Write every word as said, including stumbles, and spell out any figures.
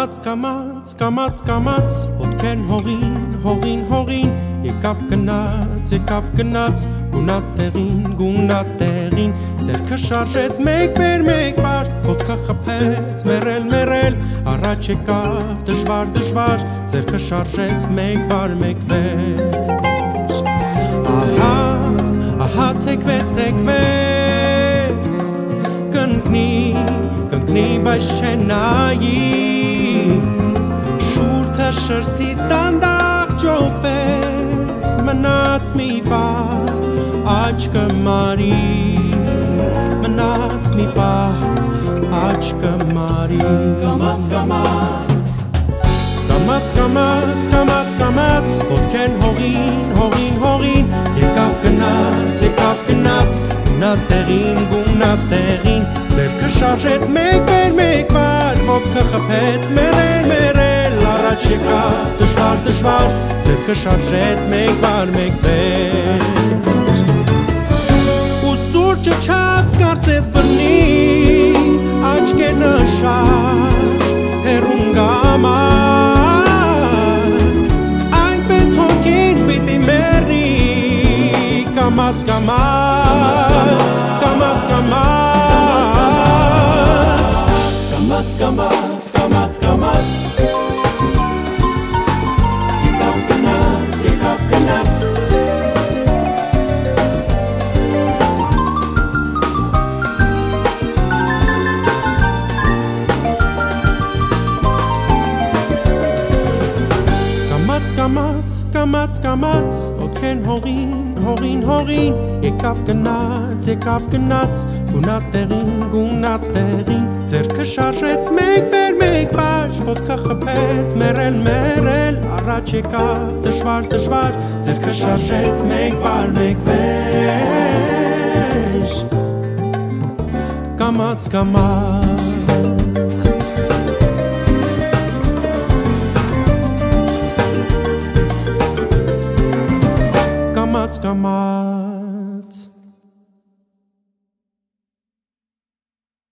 Կամաց, կամաց, կամաց, կամաց, ոտքեն հողին, հողին, հողին, եկավ գնաց, եկավ գնաց, գունատեղին, գունատեղին, ձերքը շարժեց մեկ վեր, մեկ վար, ոտքը խփեց, մերել, մերել, առաջ եկավ, դժվար, դժվար, ձերքը շարժեց մեկ վար, մեկ վեր, ահա, ահա թեքվեց, թեքվեց, կընկնի, կընկնի, բայց չենայի, շուրթը շրթից դանդաղ ջոկվեց, մնաց մի պահ, աչքը մարի, մնաց մի պահ, աչքը մարի, կամաց, կամաց, կամաց, կամաց, կամաց, կամաց, ոտքեն հողին, հողին, հողին, եկավ գնաց, եկավ գնաց, գունատեղին, գունատեղին, ձերքը շարժեց մեկ վեր, մեկ վար, ոտքը խփեց, մերել, մերել, առաջ եկավ, դժվար, դժվար, ձերքը շարժեց մեկ վար, մեկ վեր, ու սուրճը չած կարծես բռնի, աչքերը շարժ, հեռուն գամած, այնպես հոգին պիտի մեռի, կամաց, կամաց, կամաց, կամաց, կամաց, կամաց, կամաց, եկավ գնաց, եկավ գնաց, Կամաց, կամաց, կամաց, ոտքեն հողին, հողին, հողին, եկավ գնաց, եկավ գնաց, գունատեղին, գունատեղին, ձերքը շարժեց մեկ վեր, մեկ վար, ոտքը խփեց, մերել, մերել, առաջ եկավ, դժվար, դժվար, ձերքը շարժեց մեկ վար, մեկ վեր, կամաց, կամաց, Կամաց, կամաց